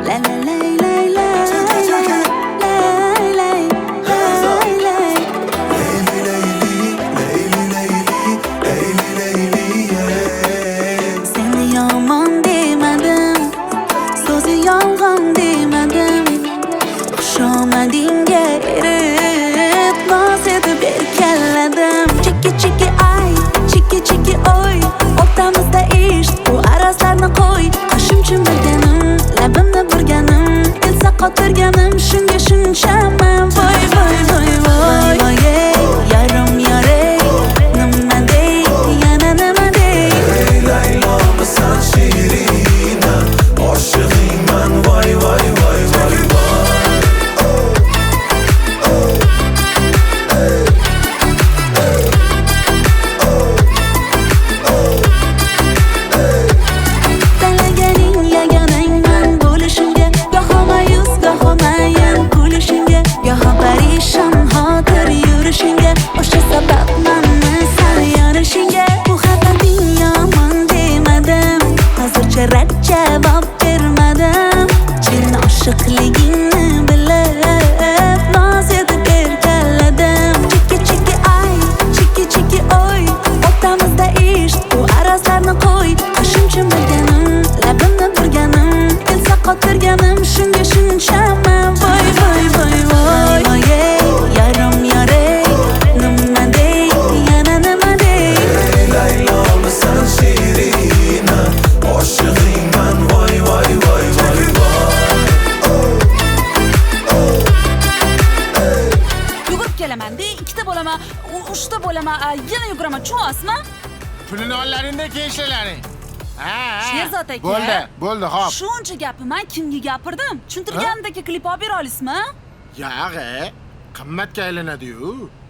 Qotirganim shunga shunchaman voy voy voy voy voy yarim yaray nima dey yana nima dey ey laylomisan shirina oshig'ingman voy voy voy voy Talaganing yagonangman bo'lishingga goho mayus goho mayin kulishingga goho parishon xotir yurishingga o'sha sababmanmi san yonishingga bu xabaring yomon demadim hozircha rad javob bermadim chin oshiqligingni bilib noz etib erkaladim chiki ay chiki oy o'rtamizda ish bu arazlarni qo'y qo'shimcha bilganim labimni burganim kelsa qotirganim shunga shunchaman voy voy voy voy voy yarim yaray nima dey yana nima dey ey laylomisan shirina oshig'ingman voy voy voy voy Yugurib kelaman-da, ikkita bo'laman, uchta bo'laman, yana yuguraman, tushunasizmi? Pulini ollaringda keyin ishlaring. Sherzod aka. Bo'ldi, xo'p. Shuncha gapni men kimga gapirdim? Tushuntirgandagi klip olib bera olasizmi? Yo'q, qimmatga aylanadi-yu.